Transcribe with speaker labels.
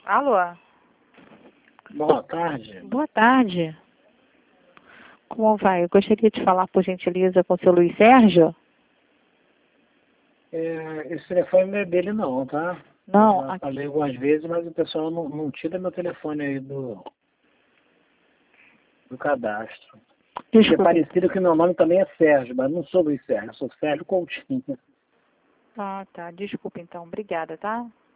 Speaker 1: Alô?
Speaker 2: Boa tarde.
Speaker 1: Boa tarde. Como vai? Eu gostaria de falar, por gentileza, com o seu Luiz Sérgio?
Speaker 2: Esse telefone não é dele não, tá?
Speaker 1: Não,
Speaker 2: Eu já falei algumas vezes, mas o pessoal não tira meu telefone aí do cadastro. É
Speaker 1: desculpe.
Speaker 2: parecido que meu nome também é Sérgio, mas não sou Luiz Sérgio, sou Sérgio Coutinho.
Speaker 1: Ah, tá. Desculpa, então. Obrigada, tá?